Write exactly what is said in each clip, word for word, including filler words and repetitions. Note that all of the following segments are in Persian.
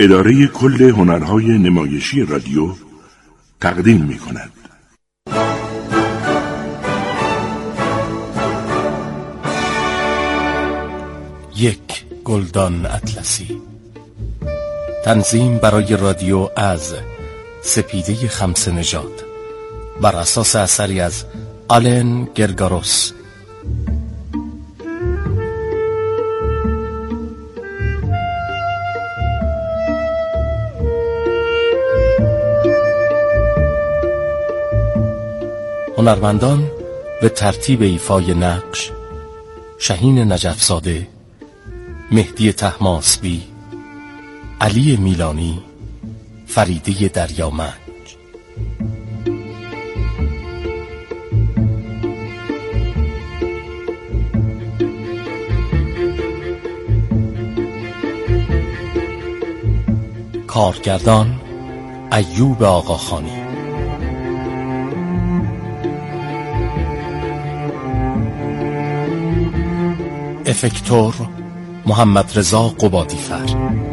اداره کل هنرهای نمایشی رادیو تقدیم می کند. یک گلدان اطلسی. تنظیم برای رادیو از سپیده خمسه نژاد بر اساس اثری از آلن گرگاروس. هنرمندان به ترتیب ایفای نقش: شهین نجف‌زاده، مهدی طهماسبی، علی میلانی، فریده دریامنج. کارگردان ایوب آقاخانی. افکتور محمد رضا قبادیفر.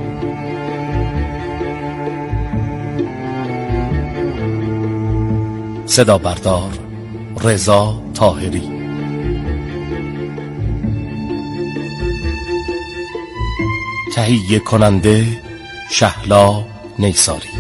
صدا بردار رضا طاهری. تهیه کننده شهلا نیساری.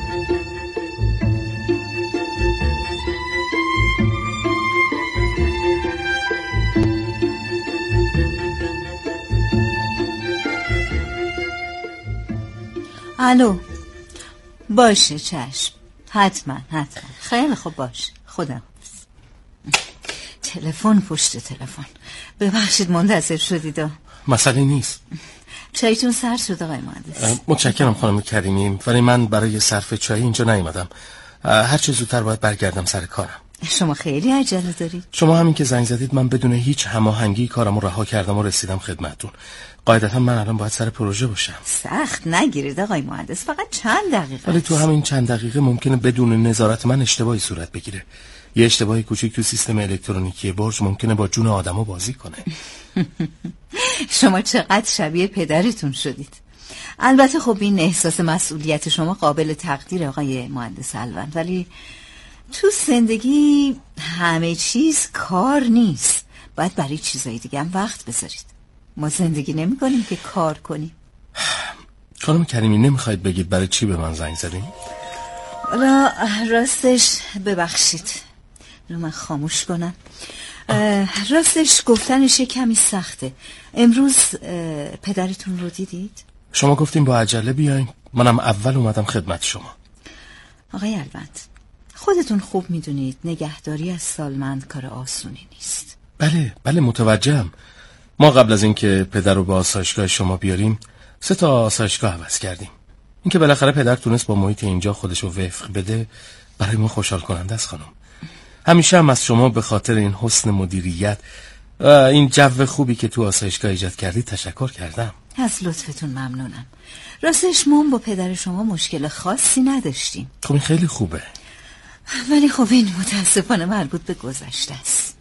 الو. باشه چشم، حتما حتما. خیلی خوب، باشه. خدا تلفن پشت تلفن. ببخشید منتظر شدید. مسئله نیست. چایتون سرد شد آقای مهندس. متشکرم خانم کریمی، ولی من برای صرف چای اینجا نیومدم. هر چه زودتر باید برگردم سر کارم. شما خیلی عجله دارید. شما همین که زنگ زدید من بدون هیچ هماهنگی کارمو رها کردم و رسیدم خدمتتون. قاعدتا من الان باید سر پروژه باشم. سخت نگیرید آقای مهندس، فقط چند دقیقه. ولی تو همین چند دقیقه ممکنه بدون نظارت من اشتباهی صورت بگیره. یه اشتباهی کوچیک تو سیستم الکترونیکی برج ممکنه با جون آدمو بازی کنه. شما چقدر شبیه پدرتون شدید. البته خب این احساس مسئولیت شما قابل تقدیر آقای مهندس الوند، ولی تو زندگی همه چیز کار نیست. باید برای چیزای دیگه هم وقت بذارید. ما زندگی نمی کنیم که کار کنیم. خانم کریمی نمیخواید بگید برای چی به من زنگ زدین؟ را راستش ببخشید رو من خاموش کنم. راستش گفتنش کمی سخته. امروز پدرتون رو دیدید؟ شما گفتیم با عجله بیاین، منم اول اومدم خدمت شما. آقای الوند، خودتون خوب میدونید نگهداری از سالمند کار آسونی نیست. بله بله متوجهم. ما قبل از اینکه پدر رو به آسایشگاه شما بیاریم سه تا آسایشگاه عوض کردیم. اینکه بالاخره پدر تونست با محیط اینجا خودشو وفق بده برای ما خوشحال کننده است خانم. همیشه هم از شما به خاطر این حسن مدیریت و این جو خوبی که تو آسایشگاه ایجاد کردید تشکر کردم. از لطفتون ممنونم. راستش ما با پدر شما مشکل خاصی نداشتیم. خب این خیلی خوبه. ولی خب این متاسفانه مربوط به گذشته است.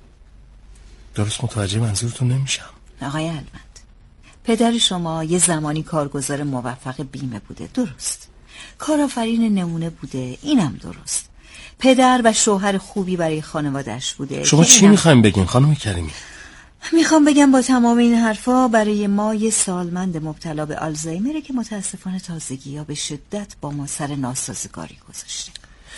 درست متوجه منظورتون نمیشم. آقای الوند، پدر شما یه زمانی کارگزار موفق بیمه بوده، درست. کارآفرین نمونه بوده، اینم درست. پدر و شوهر خوبی برای خانواده‌اش بوده. شما چی اینم... میخوایم بگین خانم کریمی؟ میخوام بگم با تمام این حرفا برای ما یه سالمند مبتلا به آلزایمره که متاسفانه تازگی یا به شدت با ما سر ناسازگاری گذاشته.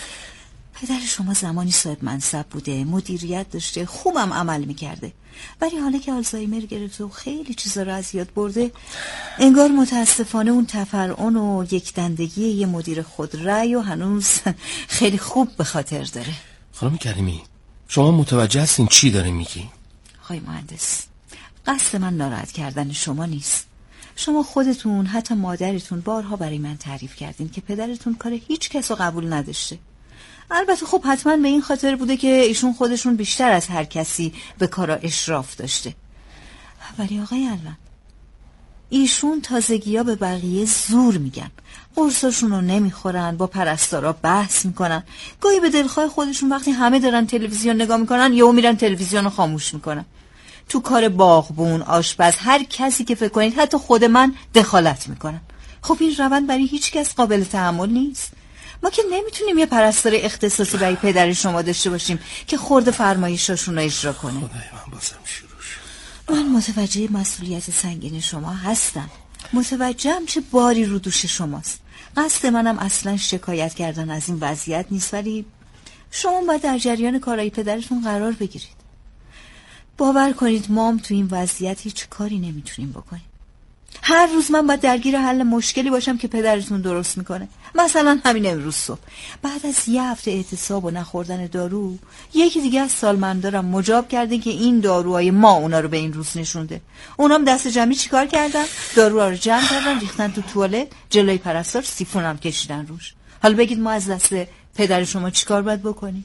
پدر شما زمانی صاحب منصب بوده، مدیریت داشته، خوبم عمل میکرده، ولی حالا که آلزایمر گرفته و خیلی چیزا رو از یاد برده، انگار متاسفانه اون تفرعن و یک دندگی یه مدیر خودرأی و هنوز خیلی خوب به خاطر داره. خانم کریمی، شما متوجه هستین چی داره میگی؟ آقای مهندس، قصد من ناراحت کردن شما نیست. شما خودتون حتی مادرتون بارها برای من تعریف کردین که پدرتون کار هیچ کس رو قبول نداشته. البته خب حتما به این خاطر بوده که ایشون خودشون بیشتر از هر کسی به کارا اشراف داشته. ولی آقای الوند، ایشون تازگی ها به بقیه زور میگن، قرصاشون رو نمیخورن، با پرستارا بحث میکنن، گاهی به دلخواه خودشون وقتی همه دارن تلویزیون نگاه میکنن یهو میرن تلویزیون رو خاموش میکنن. تو کار باغبون، آشپز، هر کسی که فکر کنید، حتی خود من دخالت میکنن. خب این روند برای هیچ کس قابل تحمل نیست. ما که نمیتونیم یه پرستار اختصاصی برای پدر شما داشته باشیم که خورد فرمایشاشون رو اجرا کنه. خدای من بازم شروع شد. من متوجه مسئولیت سنگین شما هستم، متوجهم چه باری رو دوش شماست. قصد منم اصلا شکایت کردن از این وضعیت نیست، ولی شما باید در جریان کارهای پدرتون قرار بگیرید. باور کنید ما هم تو این وضعیت هیچ کاری نمیتونیم بکنیم. هر روز من باید درگیر حل مشکلی باشم که پدرتون درست میکنه. مثلا همین امروز صبح بعد از یه هفته اعتصاب و نخوردن دارو، یکی دیگه از سالمندارم مجاب کرده که این داروهای ما اونا رو به این روز نشونده. اونام دست جمعی چیکار کردن؟ داروها رو جمع کردن، ریختن تو توالت، جلوی پرستار سیفونم کشیدن روش. حالا بگید ما از دست پدر شما چیکار باید بکنیم؟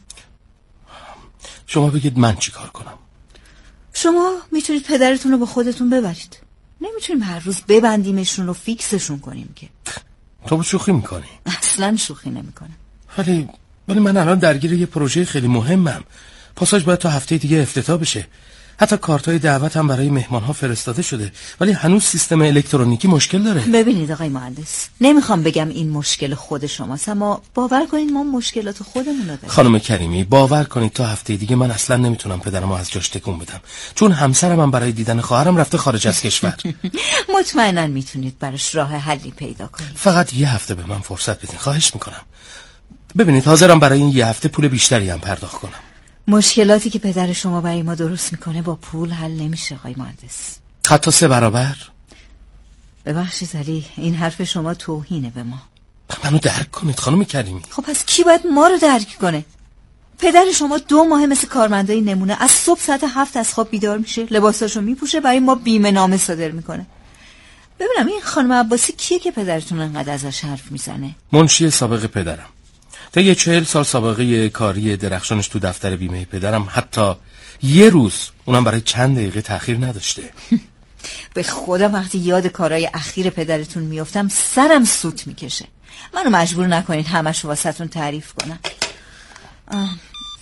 شما بگید من چیکار کنم؟ شما میتونید پدرتون رو با خودتون ببرید. نمیتونیم هر روز ببندیمشون و فیکسشون کنیم که. تو شوخی میکنی؟ اصلا شوخی نمیکنم. ولی ولی من الان درگیر یه پروژه خیلی مهمم. پاساژ باید تا هفته دیگه افتتاح بشه. حتی کارتای دعوت هم برای مهمانها فرستاده شده، ولی هنوز سیستم الکترونیکی مشکل داره. ببینید آقای مهندس، نمیخوام بگم این مشکل خود شماست، اما باور کنید ما مشکلات خودمون رو داریم. خانم کریمی باور کنید تا هفته دیگه من اصلا نمیتونم پدرمو از جاش تکون بدم، چون همسرم هم برای دیدن خواهرم رفته خارج از کشور. مطمئنا میتونید براش راه حلی پیدا کنید. فقط یه هفته به من فرصت بدین، خواهش میکنم. ببینید حاضرم برای این یه هفته پول بیشتری هم پرداخت کنم. مشکلاتی که پدر شما برای ما درست میکنه با پول حل نمیشه آقای مهندس. حتی سه برابر؟ ببخشید ولی این حرف شما توهینه به ما. منو درک کنید خانم کریمی. خب پس کی باید ما رو درک کنه؟ پدر شما دو ماه مثل کارمندای نمونه از صبح ساعت هفت از خواب بیدار میشه، لباساشو میپوشه، برای ما بیمه نامه صادر میکنه. ببینم این خانم عباسی کیه که پدرتون انقدر ازش حرف میزنه؟ منشی سابق پدرم. طی چهل سال سابقه کاری درخشانش تو دفتر بیمه پدرم حتی یه روز اونم برای چند دقیقه تأخیر نداشته. به خدا وقتی یاد کارهای اخیر پدرتون میافتم سرم سوت میکشه. منو مجبور نکنید همش واسهتون تعریف کنم. آه.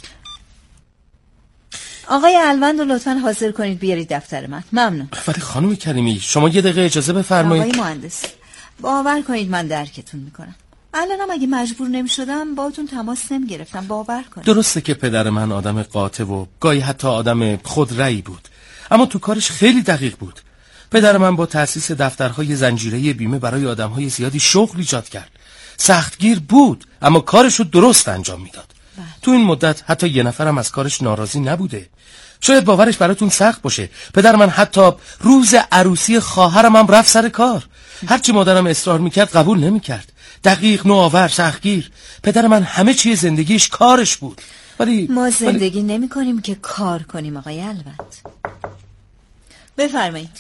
آقای الوند رو لطفاً حاضر کنید بیارید دفتر من. ممنون. ولی خانم کریمی شما یه دقیقه اجازه بفرمایید. آقای مهندس باور کنید من درکتون میکنم. الانم اگه مجبور نمیشدم باهاتون تماس نمیگرفتم، باور کنید. درسته که پدر من آدم قاطع و گاهی حتی آدم خودرأیی بود، اما تو کارش خیلی دقیق بود. پدر من با تأسیس دفترهای زنجیره‌ای بیمه برای آدمهای زیادی شغل ایجاد کرد. سختگیر بود اما کارشو درست انجام میداد. بله. تو این مدت حتی یه نفرم از کارش ناراضی نبوده. شاید باورش براتون سخت باشه، پدر من حتی روز عروسی خواهرم هم رفت سر کار. هرچی مادرم اصرار میکرد قبول نمیکرد. دقیق، نوآور، سختگیر. پدر من همه چیز زندگیش کارش بود. ولی ما زندگی ولی... نمی کنیم که کار کنیم آقای الوند. بفرمایید.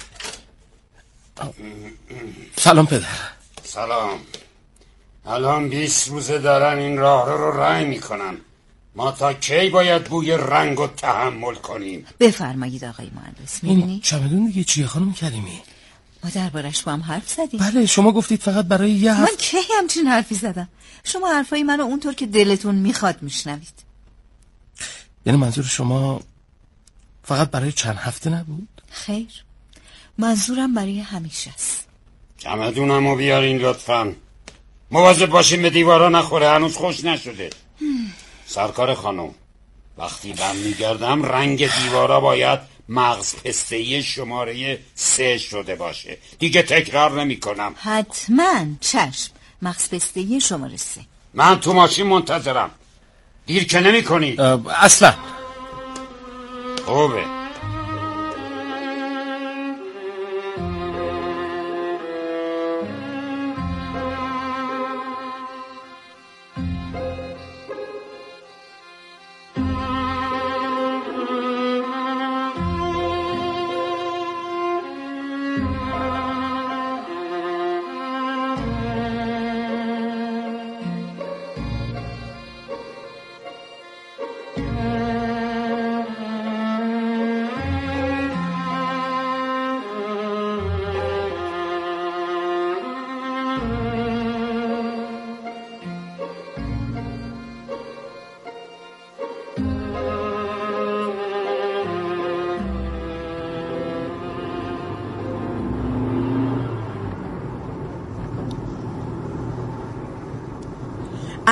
سلام پدر. سلام. الان بیست روزه دارن این راه رو رو رنگ میکنن. ما تا کی باید بوی رنگ رو تحمل کنیم؟ بفرمایید آقای مهندس. میبینی؟ این چمدون دیگه چیه خانم کریمی؟ ما دربارش با هم حرف زدیم. بله شما گفتید فقط برای یه هفته. من کی همچین حرفی زدم؟ شما حرفای منو اونطور که دلتون میخواد میشنوید. یعنی منظور شما فقط برای چند هفته نبود؟ خیر، منظورم برای همیشه است. چمدونمو بیارین لطفاً. مواظب باشین به دیوارا نخوره، هنوز خوش نشده. سرکار خانم، وقتی برمیگردم رنگ دیوارا باید مغز پسته‌ای شماره سه شده باشه. دیگه تکرار نمی کنم. حتما چشم. مغز پسته‌ای شماره سه. من تو ماشین منتظرم. دیر که نمی کنی؟ اصلا. خوبه.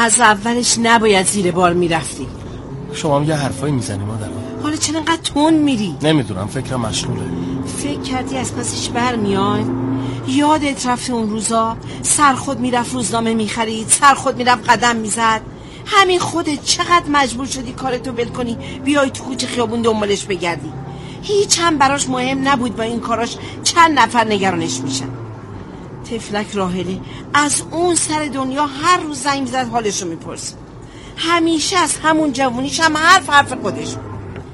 از اولش نباید زیر بار میرفتی. شما هم یه حرفایی میزنی مادر. حالا چرا انقدر تون میری؟ نمیدونم، فکرم مشغوله. فکر کردی از پسش برمیای؟ یادت رفته اون روزا سر خود میرفت روزنامه میخرید، سر خود میرفت قدم میزد؟ همین خودت چقدر مجبور شدی کارتو ول کنی بیای تو کوچه خیابون دنبالش بگردی؟ هیچ هم براش مهم نبود با این کاراش چند نفر نگرانش میشن. طفلک راهله از اون سر دنیا هر روز زنگ میزد حالشو میپرسه. همیشه از همون جوونیش هم حرف حرف خودش بود.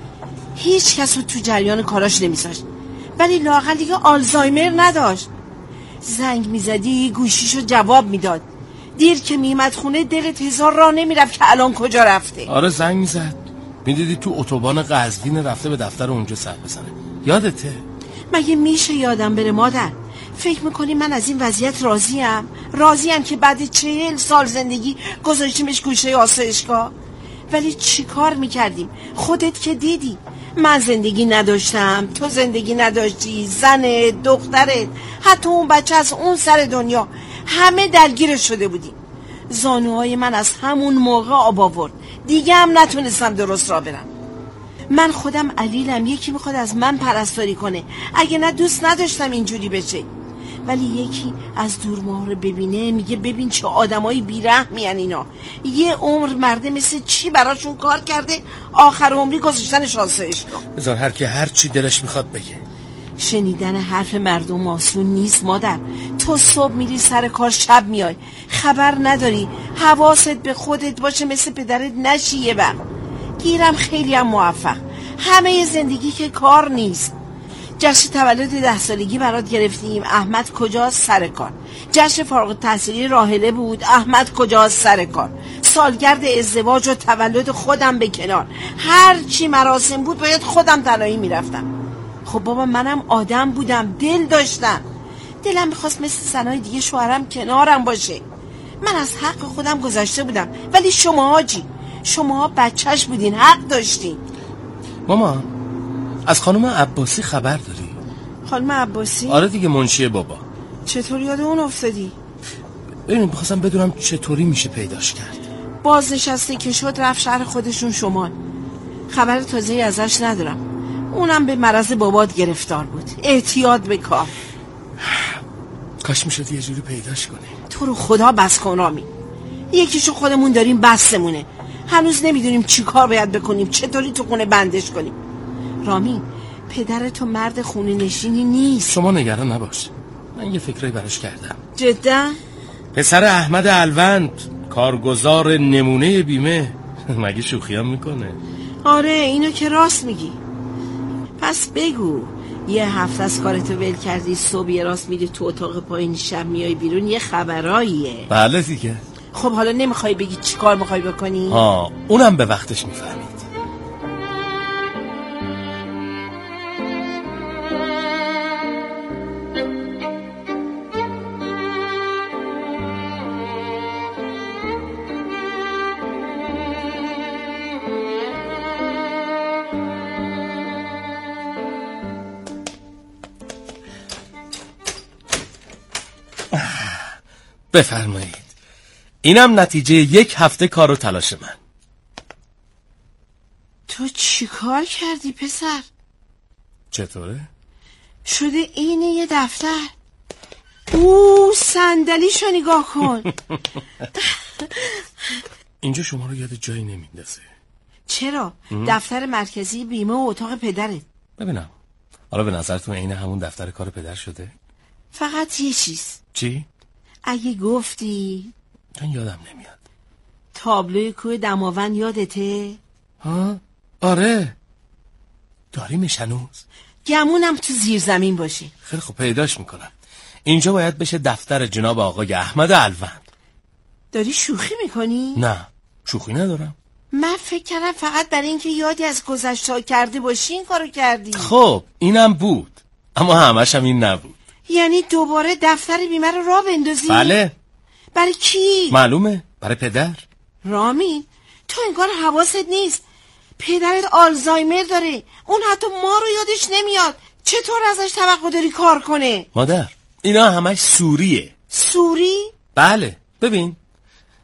هیچ کس رو تو جریان کاراش نمیذاشت، ولی لااقل دیگه آلزایمر نداشت. زنگ میزدی گوشیشو جواب میداد. دیر که میمد خونه دلت هزار راه نمیرفت که الان کجا رفته. آره زنگ میزد، میدیدی تو اتوبان قزوین رفته به دفتر اونجا سر بزنه. یادته؟ مگه میشه یادم بره مادر؟ فکر میکنی من از این وضعیت راضیم؟ راضیم که بعد چهل سال زندگی گذاشتیمش گوشه آسایشگاه؟ ولی چی کار میکردیم؟ خودت که دیدی من زندگی نداشتم، تو زندگی نداشتی، زنت، دخترت، حتی اون بچه از اون سر دنیا، همه درگیر شده بودیم. زانوهای من از همون موقع آب آورد، دیگه هم نتونستم درست را برم. من خودم علیلم، یکی میخواد از من پرستاری کنه، اگه نه دوست نداشتم اینجوری بشه. ولی یکی از دور ماه رو ببینه میگه ببین چه آدمایی بیرحمین اینا، یه عمر مرده مثل چی براشون کار کرده، آخر عمری گذاشتنش آسایشگاه. بذار هر کی هر چی دلش میخواد بگه. شنیدن حرف مردم آسون نیست مادر. تو صبح میری سر کار، شب میای، خبر نداری، حواست به خودت باشه مثل پدرت نشی یه وقت. گیرم خیلی هم موفق، همه زندگی که کار نیست. جشن تولد ده سالگی برات گرفتیم، احمد کجاست؟ سر کار. جشن فارغ التحصیلی راهله بود، احمد کجاست؟ سر کار. سالگرد ازدواج و تولد خودم به کنار، هر چی مراسم بود باید خودم تنهایی میرفتم. خب بابا منم آدم بودم، دل داشتم، دلم میخواست مثل زنای دیگه شوهرم کنارم باشه. من از حق خودم گذشته بودم، ولی شما حاجی، شما بچهش بودین، حق داشتین. ماما از خانم عباسی خبر داری؟ خانم عباسی؟ آره دیگه، منشی بابا. چطور یاد اون افتادی؟ ببین میخواستم بدونم چطوری میشه پیداش کرد. بازنشسته که شد رفت شهر خودشون شمال. خبر تازه‌ای ازش ندارم. اونم به مرض بابات گرفتار بود. احتیاط به کار. کاش میشد یه جوری پیداش کنی. تو رو خدا بس کن رامی. یکیشو خودمون داریم بسمونه. هنوز نمیدونیم چی کار باید بکنیم، چطوری تو خونه بندش کنیم. رامی پدر تو مرد خونه نشینی نیست. شما نگران نباش، من یه فکرایی براش کردم. جدا؟ پسر احمد الوند، کارگزار نمونه بیمه. مگه شوخی هم میکنه؟ آره اینو که راست میگی. پس بگو یه هفته از کارتو ول کردی، صبح یه راست میری تو اتاق پایین، شب میای بیرون، یه خبراییه. بله دیگه. خب حالا نمیخوای بگی چی کار میخوای بکنی؟ ها اونم به وقتش میفهمید. بفرمایید، اینم نتیجه یک هفته کار و تلاش من. تو چی کار کردی پسر؟ چطوره؟ شده اینه یه دفتر. اوه صندلیشو نگاه کن. اینجا شما رو یاد جایی نمیندازه. چرا؟ دفتر مرکزی بیمه و اتاق پدرت. ببینم حالا به نظرتون عین همون دفتر کار پدر شده؟ فقط یه چیز. چی؟ اگه گفتی. من یادم نمیاد. تابلوی کوه دماوند یادته؟ ها؟ آره داریمش هنوز. گمونم تو زیر زمین باشی. خیلی خوب پیداش میکنم. اینجا باید بشه دفتر جناب آقای احمد الوند. داری شوخی میکنی؟ نه شوخی ندارم. من فکر کردم فقط برای اینکه یادی از گذشته کرده باشی این کارو کردی. خب اینم بود، اما همش هم این نبود. یعنی دوباره دفتر بیمه رو راه بندازی؟ بله. برای کی؟ معلومه، برای پدر. رامین تو انگار حواست نیست، پدرت آلزایمر داره، اون حتی ما رو یادش نمیاد، چطور ازش توقع داری کار کنه؟ مادر اینا همش سوریه. سوری؟ بله ببین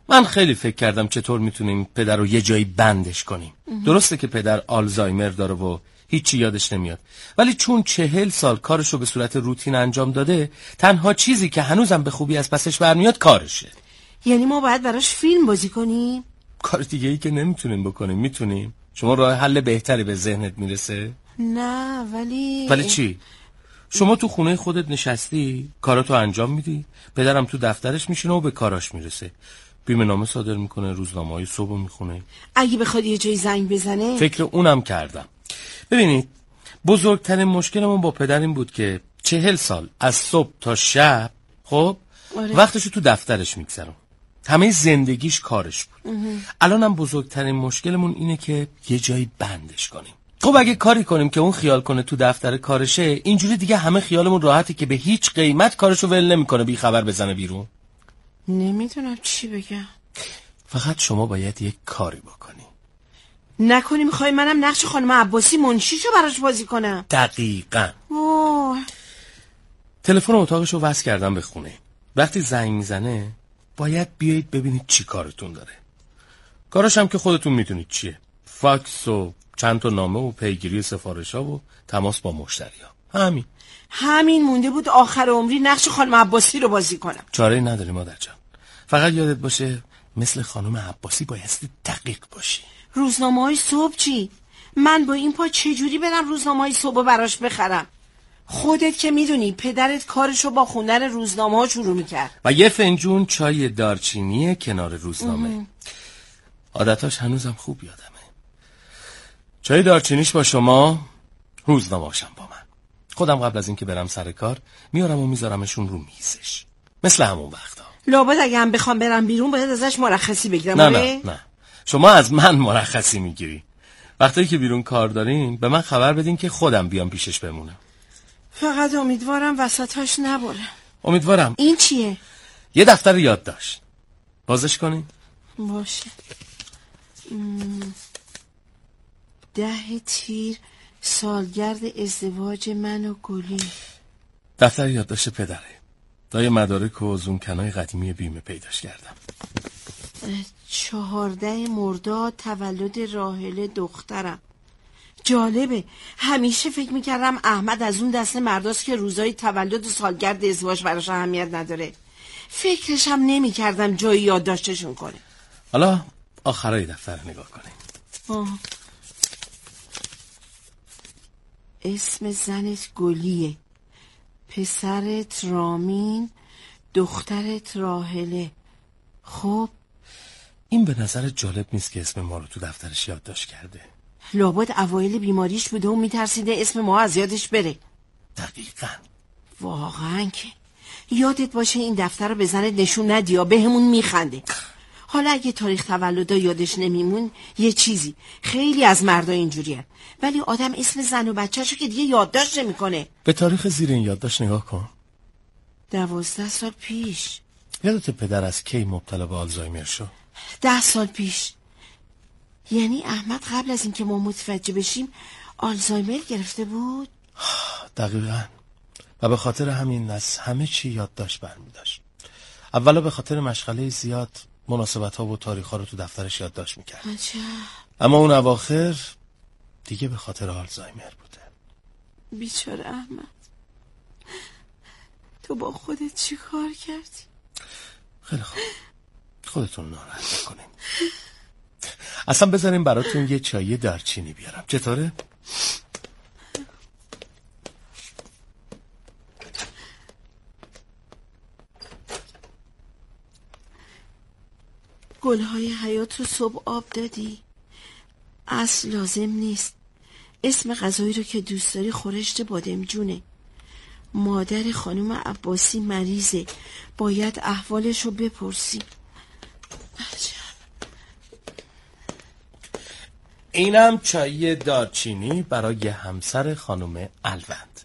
من خیلی فکر کردم چطور میتونیم پدر رو یه جایی بندش کنیم. درسته که پدر آلزایمر داره و هیچی یادش نمیاد، ولی چون چهل سال کارشو به صورت روتین انجام داده، تنها چیزی که هنوزم به خوبی از پسش برمیاد کارشه. یعنی ما باید براش فیلم بازی کنیم؟ کار دیگه ای که نمیتونیم بکنیم. میتونیم؟ شما راه حل بهتری به ذهنت میرسه؟ نه ولی ولی چی؟ شما تو خونه خودت نشستی، کاراتو انجام میدی، پدرم تو دفترش میشینه و به کاراش میرسه، بیمه نامه صادر میکنه، روزنامه‌های صبح میخونه. اگه بخواد یه جایی زنگ بزنه؟ فکر اونم کردم. ببینید، بزرگترین مشکلمون با پدر این بود که چهل سال از صبح تا شب خب آره. وقتشو تو دفترش میگذرون، همه زندگیش کارش بود. الانم بزرگترین مشکلمون اینه که یه جایی بندش کنیم. خب اگه کاری کنیم که اون خیال کنه تو دفتر کارشه، اینجوری دیگه همه خیالمون راحته که به هیچ قیمت کارشو ول نمیکنه بی خبر بزنه بیرون. نمیدونم چی بگم. فقط شما باید یک کاری بکنی. نکنی میخوای منم نقش خانم عباسی منشیشو براش بازی کنم؟ دقیقاً. اوه. تلفن اتاقشو وصل کردم به خونه. وقتی زنگ میزنه باید بیایید ببینید چی کارتون داره. کارش هم که خودتون میدونید چیه. فاکس و چند تا نامه و پیگیری سفارش‌ها و تماس با مشتری‌ها. همین. همین مونده بود آخر عمری نقش خانم عباسی رو بازی کنم. چاره‌ای نداری مادر جان. فقط یادت باشه مثل خانم عباسی بایستی دقیق باشی. روزنامه‌های صبح چی؟ من با این پا چجوری برم روزنامه‌های صبح براش بخرم؟ خودت که میدونی پدرت کارشو با خوندن روزنامه‌ها شروع میکرد. و یه فنجون چای دارچینی کنار روزنامه. عادتاش هنوزم خوب یادمه. چای دارچینیش با شما، روزنامه‌اشم با من. خودم قبل از اینکه برم سر کار میارم و میذارمشون رو میزش، مثل همون وقتا. لابد اگه هم بخوام برم بیرون باید ازش مرخصی بگیرم. نه نه نه، شما از من مرخصی میگیری. وقتی که بیرون کار دارین به من خبر بدین که خودم بیام پیشش بمونم. فقط امیدوارم وسطاش نبره. امیدوارم. این چیه؟ یه دفتر یادداشت. بازش کنین؟ باشه. م... ده تیر سالگرد ازدواج من و گلی. دفتر یادداشت پدره. دای مدارک و زونکنای قدیمی بیمه پیداش کردم. چهارده مرداد تولد راحله دخترم. جالبه، همیشه فکر میکردم احمد از اون دسته مرداست که روزای تولد و سالگرد ازدواج براش اهمیت نداره. فکرشم نمیکردم جایی یادداشتشون کنه. حالا آخرای دفتر نگاه کنیم. آه. اسم زنت گلیه، پسرت رامین، دخترت راحله. خب این به نظر جالب نیست که اسم ما رو تو دفترش یادداشت کرده. لابد اوایل بیماریش بوده و میترسیده اسم ما از یادش بره. دقیقاً. واقعاً که یادت باشه این دفتر رو به زنت نشون ندی یا بهمون میخنده. حالا اگه تاریخ تولد یادش نمیمون یه چیزی، خیلی از مردا اینجوریه، ولی آدم اسم زن و بچه‌شو که دیگه یادداشت نمیکنه. به تاریخ زیر این یادداشت نگاه کن. دوازده سال پیش. یادت پدر از کی مبتلا به آلزایمر شد؟ ده سال پیش. یعنی احمد قبل از اینکه ما متوجه بشیم آلزایمر گرفته بود؟ دقیقاً. و به خاطر همین از همه چی یادداشت برمی داشت. اولا به خاطر مشغله زیاد مناسبت ها و تاریخ ها رو تو دفترش یادداشت میکرد. عجب. اما اون اواخر دیگه به خاطر آلزایمر بوده. بیچاره احمد، تو با خودت چی کار کردی؟ خیلی خوب، خودتون ناراحت نکنین. اصلا بذاریم براتون یه چای دارچینی بیارم، چطوره؟ گلهای حیات رو صبح آب دادی؟ اصل لازم نیست. اسم غذایی رو که دوست داری خورشت بادمجونه. مادر خانم عباسی مریضه، باید احوالش رو بپرسی. اینم چای دارچینی برای همسر خانم الوند.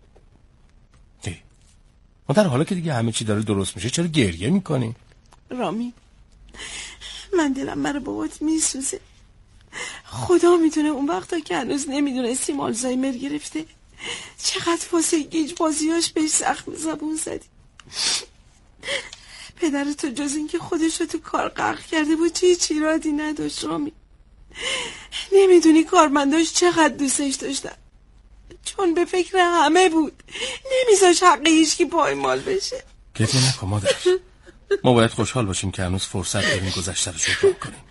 ما در حالا که دیگه همه چی داره درست میشه چرا گریه میکنی؟ رامی، من دلم مرا بابات میسوزه. خدا میدونه اون وقتا که هنوز نمیدونستیم آلزایمر گرفته چقدر واسه گیج بازیاش بهش زخم زبون زدی. پدر تو جز این که خودش رو تو کار غرق کرده بود چی چی رادی نداشت رامی. نمیدونی کارمنداش چقدر دوستش داشتن، چون به فکر همه بود، نمیذاش حق هیچکی پایمال بشه. گریه نکن مادر، ما باید خوشحال باشیم که هنوز فرصت داریم گذشته رو جبران کنیم.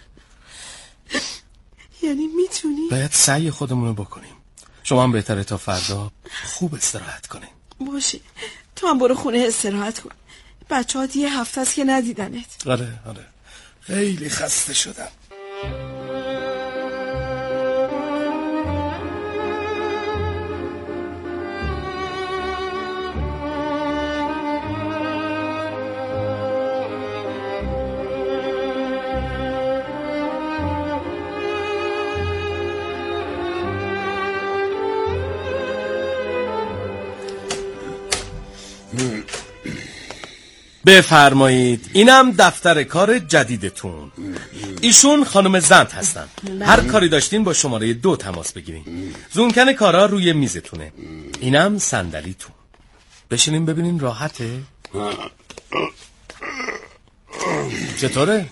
یعنی میتونی؟ باید سعی خودمون رو بکنیم. شما هم بهتره تا فردا خوب استراحت کنیم. باشه، تو هم برو خونه استراحت کن. بچه ها یه هفته است که ندیدنت. آره آره، خیلی خسته شدم. بفرمایید، اینم دفتر کار جدیدتون. ایشون خانم زند هستن. هر کاری داشتین با شماره دو تماس بگیرین. زونکن کارا روی میزتونه. اینم صندلیتون. بشینین ببینین راحته؟ چطوره؟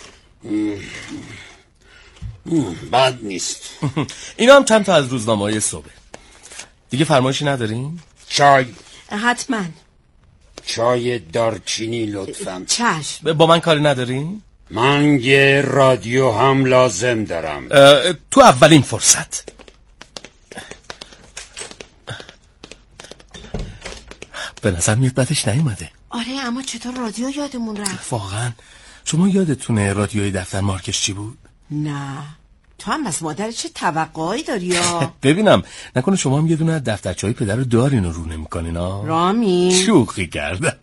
بد نیست. اینا هم چند تا از روزنامه‌های صبح. دیگه فرمایشی ندارین؟ چای. حتما. چای دارچینی لطفاً. چشم. با من کاری ندارین؟ من یه رادیو هم لازم دارم. تو اولین فرصت. به نظر میاد بعدش نیومده. آره اما چطور رادیو یادمون رفت؟ واقعا شما یادتونه رادیوی دفتر مارکش چی بود؟ نه، تو هم از مادر چه توقعی داری یا؟ ببینم نکنه شما هم یه دونه از دفترچه‌های پدر رو دارین و رو نمی‌کنین ها؟ رامی شوخی کردم.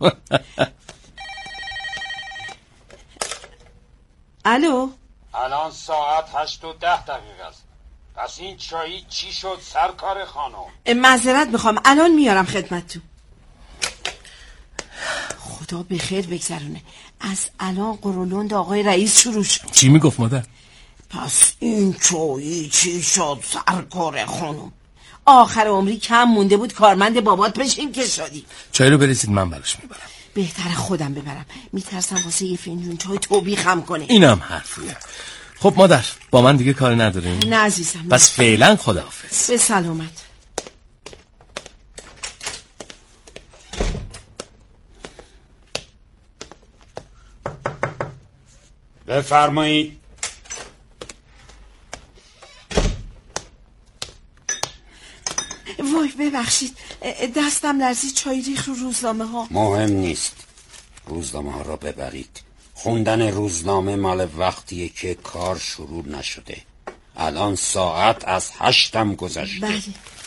الو، الان ساعت هشت و ده دقیقه است. پس این چایی چی شد سرکار خانم؟ معذرت میخوام، الان میارم خدمتتون. خدا به خیر بگذرونه. از الان قرولند آقای رئیس شروع شد. چی میگفت مادر؟ پس این چایی چی شد سرکار خانم؟ آخر عمری کم مونده بود کارمند بابات بشیم که شدی. چای رو بریزید من براش میبرم. بهتر خودم ببرم، میترسم واسه یه فنجون چای توبیخم کنه. اینم حرفیه. خب مادر با من دیگه کاری نداریم؟ نه عزیزم. پس فعلا خداحافظ. به سلامت. بفرمایید. وای ببخشید، دستم لرزید، چای ریخ رو روزنامه ها. مهم نیست، روزنامه ها را ببرید. خوندن روزنامه مال وقتیه که کار شروع نشده. الان ساعت از هشتم گذشته. بله.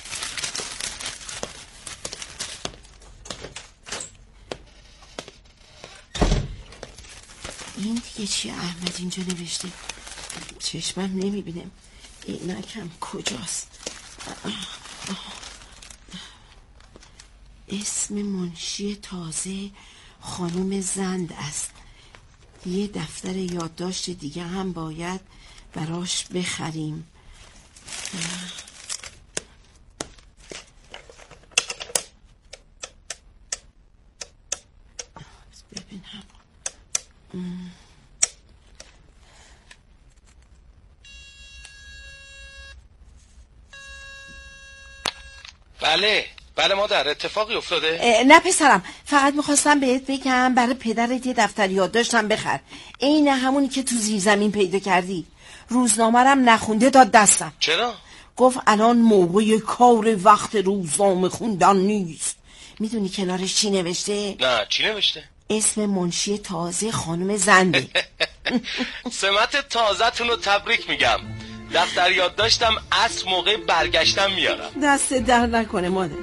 این دیگه چیه احمد اینجا نوشته؟ چشمم نمیبینم. اینکم کجاست؟ اسم منشی تازه خانم زند است. یه دفتر یادداشت دیگه هم باید براش بخریم. ببینم. بله بله مادر، اتفاقی افتاده؟ نه پسرم، فقط میخواستم بهت بگم برای پدرت یه دفتر یادداشتم بخر، عین همونی که تو زیر زمین پیدا کردی. روزنامه رم نخونده داد دستم. چرا؟ گفت الان موقع کار وقت روزنامه خوندن نیست. میدونی کنارش چی نوشته؟ نه چی نوشته؟ اسم منشی تازه خانم زنده. سمت تازه‌تون رو تبریک میگم. دفتر یادداشتم عصر موقع برگشتم میارم. دست در نکنه مادر.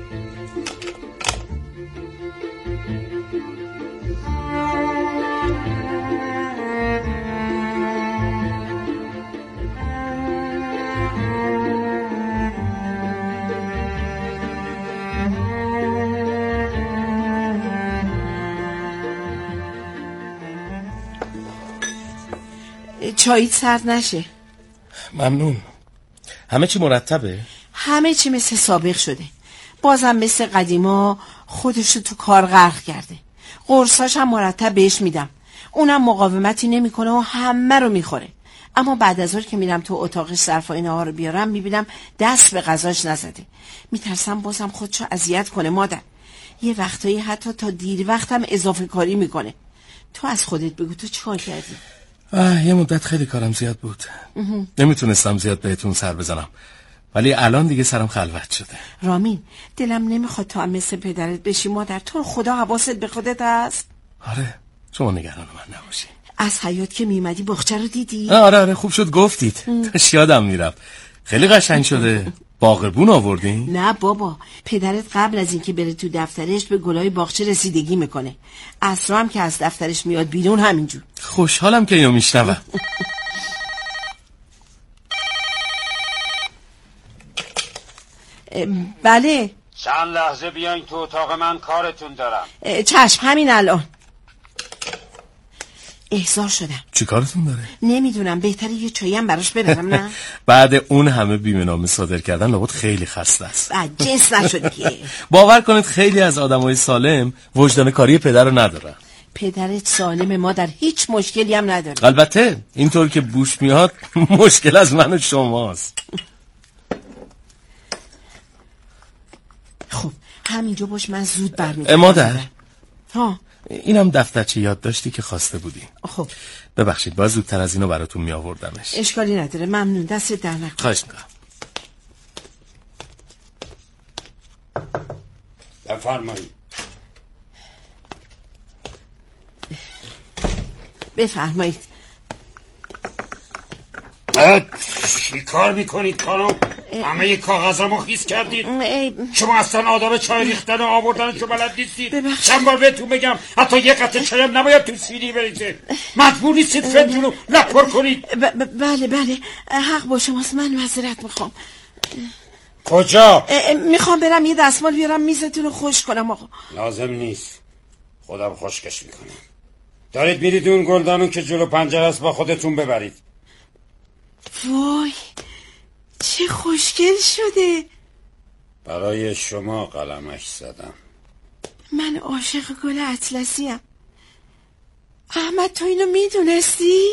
چاییت سرد نشه. ممنون. همه چی مرتبه؟ همه چی مثل سابق شده. بازم مثل قدیما خودشو تو کار غرق کرده. قرصاش هم مرتب بهش میدم. اونم مقاومتی نمیکنه و همه رو میخوره. اما بعد از اون که میرم تو اتاقش ظرف و اینها رو بیارم میبینم دست به غذاش نزده. میترسم بازم خودشو اذیت کنه مادر. یه وقتایی حتی تا دیر وقتم اضافه کاری میکنه. تو از خودت بگو تو چیکار کردی؟ آه یه مدت خیلی کارم زیاد بود. نمیتونستم زیاد بهتون سر بزنم. ولی الان دیگه سرم خلوت شده. رامین دلم نمیخواد تو هم مثل پدرت بشی مادر. تو خدا حواست به خودت هست؟ آره شما نگران من نباشی. از حیاط که میمدی باغچه رو دیدی؟ آره آره خوب شد گفتید. داشت یادم میرفت. خیلی قشنگ شده. باغبون آوردین؟ نه بابا، پدرت قبل از اینکه بره تو دفترش به گلای باغچه رسیدگی میکنه. عصرا هم که از دفترش میاد بیرون همینجور. خوشحالم که اینو میشنوم. بله. چند لحظه بیاین تو اتاق من، کارتون دارم. چشم همین الان. احضار شدم. چی کارتون داره؟ نمیدونم، بهتره یه چایی هم براش ببرم نه؟ بعد اون همه بیمه نامه صادر کردن لابد خیلی خسته است. بعد جنس نشد که. باور کنید خیلی از آدمای سالم وجدان کاری پدر رو ندارن. پدرت سالم مادر، هیچ مشکلی هم نداره. البته اینطور که بوش میاد مشکل از من و شماست. خب همینجا باش، من زود برمیگردم. مادر ها اینم دفترچه یادداشتی که خواسته بودی. خب ببخشید باید زودتر از اینو براتون می آوردمش. اشکالی نداره، ممنون، دست در نکن. خواهش میکنم. بفرمایید. بفرمایید. چی کار میکنید خانم؟ همه ی کاغذمو خیس کردید. ای... شما اصلا آدم چای ریختن و آوردنشو بلد نیستید. ببخشید. چند بار بهتون بگم حتی یه قطعه چایم نباید تو سینی بریزه. مجبور نیستید فنجونو لپر کنید. ب... ب... بله بله حق با شماست، من معذرت میخوام. کجا؟ میخوام برم یه دستمال بیارم میزتون رو خوش کنم آقا. لازم نیست، خودم خشکش میکنم. دارید میرید اون گلدانو که جلو پنجره است با خودتون ببرید. وای چه خوشگل شده. برای شما قلمش زدم. من عاشق گل اطلسی ام. احمد تو اینو میدونستی؟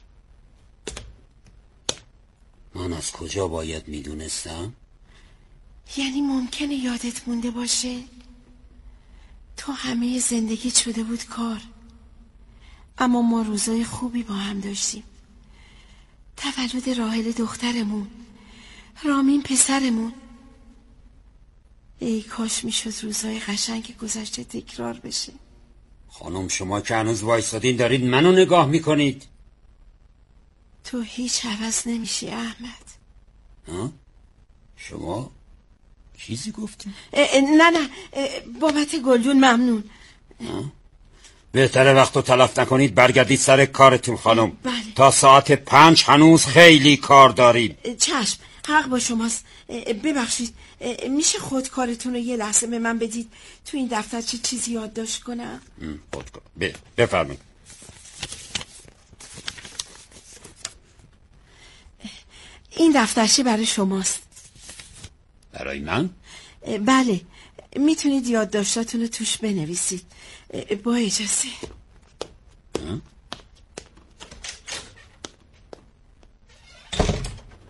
من از کجا باید میدونستم؟ یعنی ممکنه یادت مونده باشه؟ تو همه زندگی شده بود کار، اما ما روزای خوبی با هم داشتیم. تولد راحل دخترمون، رامین پسرمون. ای کاش میشد روزای قشنگ گذشته تکرار بشه. خانم شما که هنوز وایسادین دارید منو نگاه میکنید. تو هیچ عوض نمیشی احمد. ها؟ شما چیزی گفتین؟ نه نه بابت گلدون ممنون. ها؟ بهتره وقتو تلف نکنید، برگردید سر کارتون خانم. بله. تا ساعت پنج هنوز خیلی کار داریم. چشم حق با شماست. ببخشید میشه خود کارتون رو یه لحظه به من بدید تو این دفتر چه چیزی یادداشت کنم؟ خودکار بفرمایید. این دفترچه برای شماست. برای من؟ بله میتونید یادداشتاتون رو توش بنویسید. با اجازه.